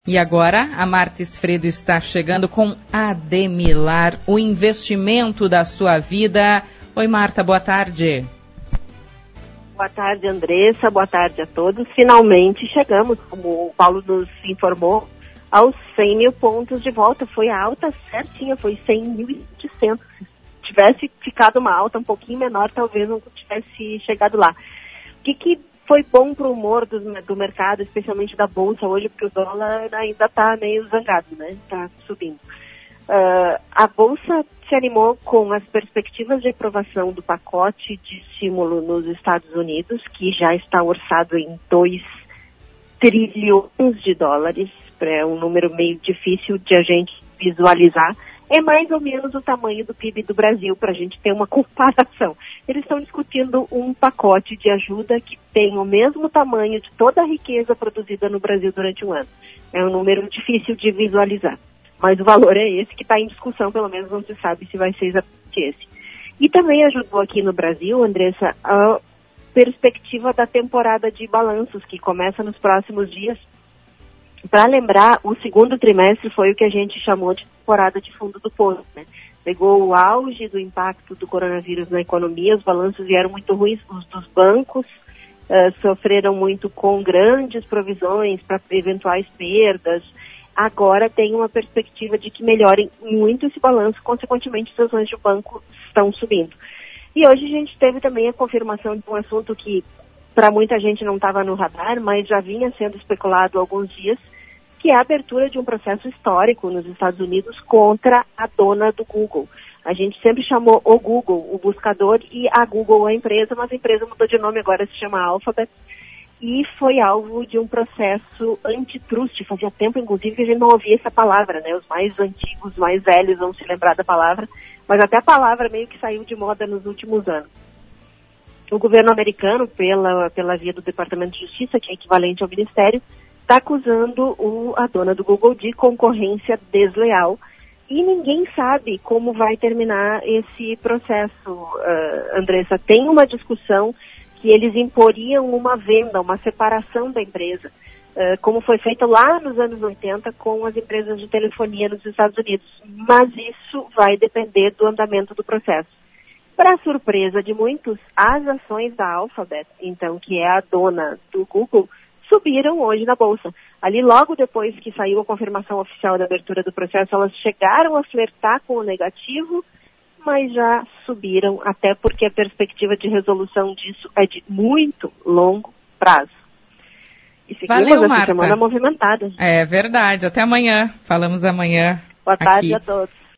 E agora, a Marta Esfredo está chegando com Ademilar, o investimento da sua vida. Oi, Marta, boa tarde. Boa tarde, Andressa, boa tarde a todos. Finalmente chegamos, como o Paulo nos informou, aos 100 mil pontos de volta. Foi a alta certinha, foi 100.800. Se tivesse ficado uma alta um pouquinho menor, talvez não tivesse chegado lá. O que foi bom para o humor do mercado, especialmente da Bolsa hoje, porque o dólar ainda está meio zangado, né? Está subindo. A Bolsa se animou com as perspectivas de aprovação do pacote de estímulo nos Estados Unidos, que já está orçado em 2 trilhões de dólares, é um número meio difícil de a gente visualizar. É mais ou menos o tamanho do PIB do Brasil, para a gente ter uma comparação. Eles estão discutindo um pacote de ajuda que tem o mesmo tamanho de toda a riqueza produzida no Brasil durante um ano. É um número difícil de visualizar. Mas o valor é esse que está em discussão, pelo menos não se sabe se vai ser exatamente esse. E também ajudou aqui no Brasil, Andressa, a perspectiva da temporada de balanços, que começa nos próximos dias. Para lembrar, o segundo trimestre foi o que a gente chamou de temporada de fundo do poço, né? Pegou o auge do impacto do coronavírus na economia, os balanços vieram muito ruins, os dos bancos sofreram muito com grandes provisões para eventuais perdas. Agora tem uma perspectiva de que melhorem muito esse balanço, consequentemente as ações de banco estão subindo. E hoje a gente teve também a confirmação de um assunto que para muita gente não estava no radar, mas já vinha sendo especulado há alguns dias, que é a abertura de um processo histórico nos Estados Unidos contra a dona do Google. A gente sempre chamou o Google, o buscador, e a Google a empresa, mas a empresa mudou de nome, agora se chama Alphabet, e foi alvo de um processo antitrust. Fazia tempo, inclusive, que a gente não ouvia essa palavra, né? Os mais antigos, mais velhos vão se lembrar da palavra, mas até a palavra meio que saiu de moda nos últimos anos. O governo americano, pela via do Departamento de Justiça, que é equivalente ao Ministério, está acusando a dona do Google de concorrência desleal. E ninguém sabe como vai terminar esse processo, Andressa. Tem uma discussão que eles imporiam uma venda, uma separação da empresa, como foi feito lá nos anos 80 com as empresas de telefonia nos Estados Unidos. Mas isso vai depender do andamento do processo. Para surpresa de muitos, as ações da Alphabet, então, que é a dona do Google, subiram hoje na Bolsa. Ali, logo depois que saiu a confirmação oficial da abertura do processo, elas chegaram a flertar com o negativo, mas já subiram, até porque a perspectiva de resolução disso é de muito longo prazo. E seguimos essa semana movimentada. É verdade. Até amanhã. Falamos amanhã. Boa tarde a todos.